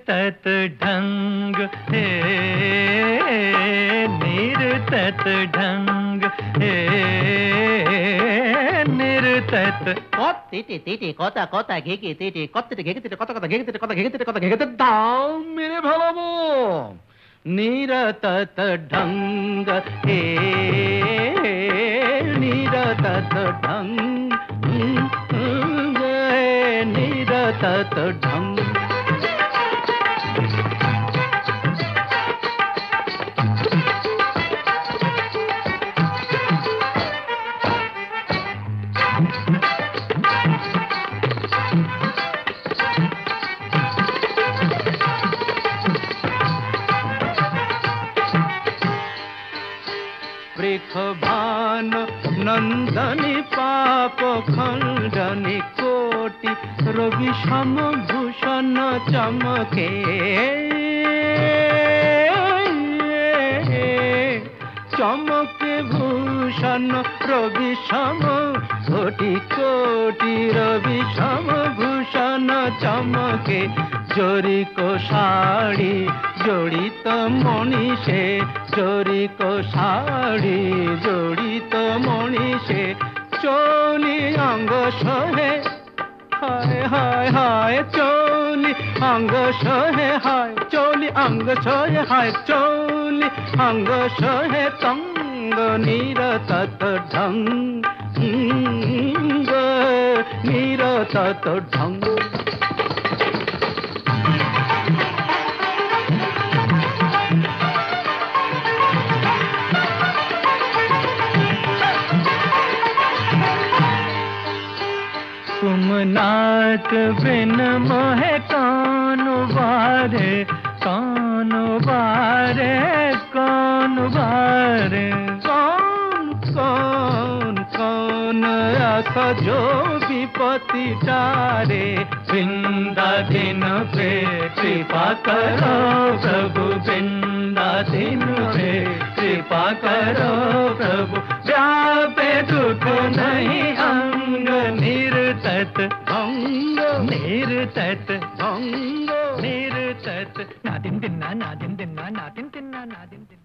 निर्तत ढंग हे निर्तत ढंग हे निर्तत तीटी तीटी कोता कोता घेगी तीटी कोत्ते घेगी तीटी कोता कोता घेगी तीटी कोता घेगी तीटी कोता घेगी तीटी दाम मेरे भालो निरतत ढंग हे निरतत ढंग निरतत ढंग वृषभान नंदनी पाप खंडनी कोटि रवि सम भूषण चमके चमके भूषण रवि सम कोटि कोटि रवि सम भूषण चमके जोरी को साड़ी जड़ित मनीषे जोरी को साड़ी जड़ित मनीषे चोली अंग सहे हाय हाय हाय चोली अंग सहे हाय चोली अंग सहे हाय चोली अंग सहे तंग निरतत ढंग निरतत ढंग तुम नाच बिन मोहे कौन बारे कौन बारे कौन बारे कौन कौन कौन ऐसा जो विपत्ति टारे बिंदा दिन पे कृपा करो प्रभु बिंदा दिन पे कृपा करो प्रभु व्यापे दुख नहीं अंग निर्तत भंग निर्तत भंग निर्तत ना दिन दिन ना दिन दिन ना दिन दिन ना दिन दिन